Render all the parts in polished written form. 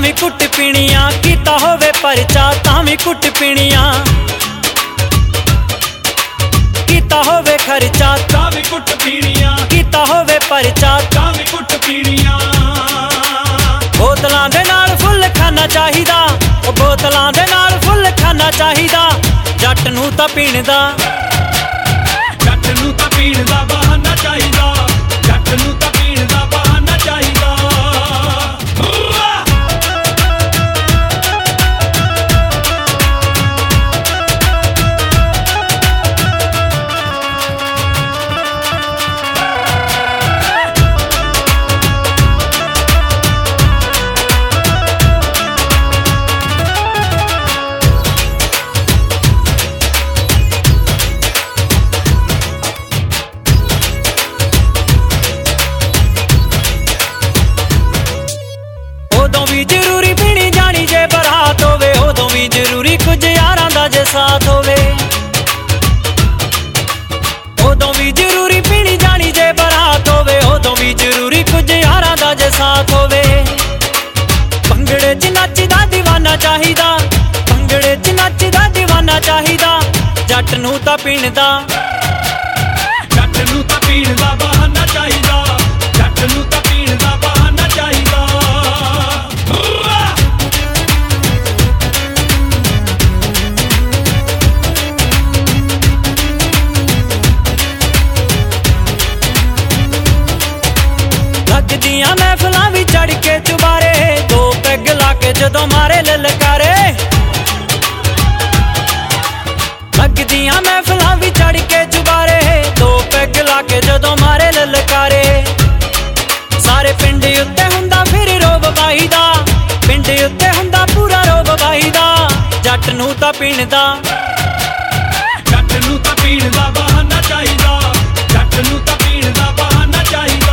भी कुट पीणियां, कीता होवे परचा तां भी कुट पीणियां, कीता होवे खर्चा तां भी कुट पीणियां, कीता होवे परचा तां भी कुट पीणियां। बोतलां दे नाल फुल खाना चाहिदा, ओ बोतलां दे नाल फुल खाना चाहिदा, जट नूं तां पीण दा, जट नूं तां पीण दा बहाना चाहिदा, जट नूं तां पीण दा बहाना चाहिदा। उदों भी जरूरी पीनी जानी जे बरात होवे, उदों भी जरूरी कुछ यारां दा जे साथ होवे, उदों भी जरूरी पीनी जानी जे बरात होवे, उदों भी जरूरी कुछ यारां दा जे साथ होवे। भंगड़े च नचदा दीवाना चाहिदा, भंगड़े च नचदा दीवाना चाहिदा, जट नूं तां पीण दा, जट नूं तां पीण दा बहाना चाहिदा, जट नूं तां पीण दा बहाना चाहिदा। लगदियां महफिलां भी चढ़ के चुबारे, दो पैग ला के जदों मारे ललकारे, लगदियां महफिलां भी चढ़ के चुबारे, दो पैग ला के जदों मारे ललकारे। सारे पिंड उत्ते हुंदा फिर रोब बाई दा, पिंड उत्ते हुंदा पूरा रोब बाई दा, जट नूं तां पीण दा, जट नूं तां पीण दा बहाना चाहिदा, जट नूं तां पीण दा बहाना चाहिदा।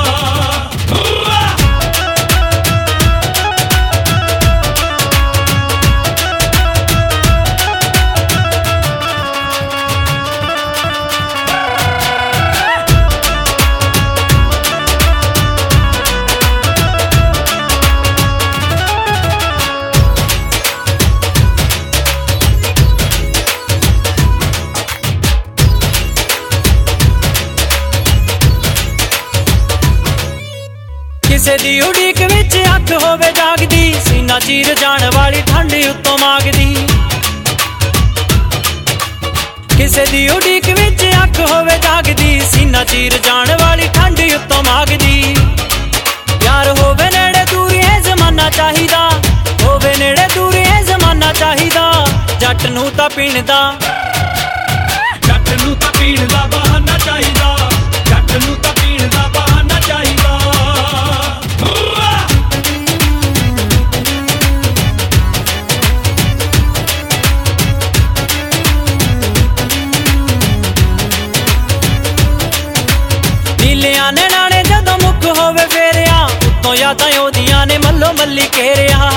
किसे दी उड़ीक विच अख होवे जागदी, सीना चीर जाण वाली ठंड उत्तों मांगदी, किसे दी उड़ीक विच अख होवे जागदी, सीना चीर जाण वाली ठंड उत्तों मांगदी। यार होवे नेड़े दूरी है जमाना चाहिदा, होवे नेड़े दूरी है जमाना चाहिदा, जट नूं तां पीण दा, जट नूं तां पीण दा बहाना चाहिदा, जट नूं तां पीण दा बहाना चाहिदा। नीलियां ने नाने जदों मुख होवे फेरिया, उत्तों यादां ओदियां ने मल्लो मल्ली घेरिया,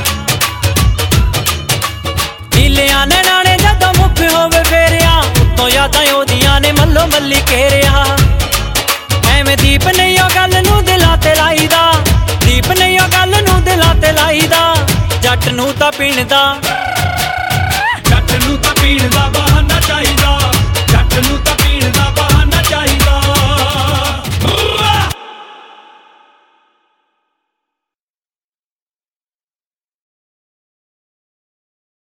नीलियां ने नाने जदों मुख होवे फेरिया, उत्तों यादां ओदियां ने मल्लो मल्ली घेरिया। ऐवें दीप नहीं ओ गल नूं दिलां ते लाईदा, दीप नहीं ओ गल नूं दिलां ते लाईदा, जट नूं तां पीण दा।